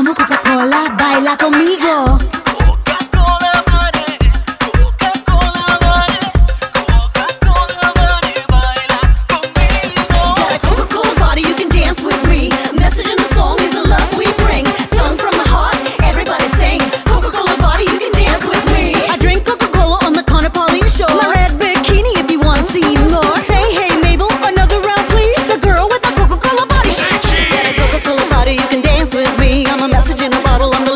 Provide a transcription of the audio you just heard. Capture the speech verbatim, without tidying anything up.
llamo Coca-Cola, baila conmigo. Coca-Cola Bunny, Coca-Cola Bunny, Coca-Cola Bunny, baila conmigo. Got a Coca-Cola body, you can dance with me. Message in the song is the love we bring. Sung from the heart, everybody sing. Coca-Cola body, you can dance with me. I drink Coca-Cola on the corner, Pauline Shore. My red bikini if you wanna see more. Say hey Mabel, another round please. The girl with the Coca-Cola body. Say cheese. Got a Coca-Cola body, you can dance with me. I'm a message in a bottle, I'm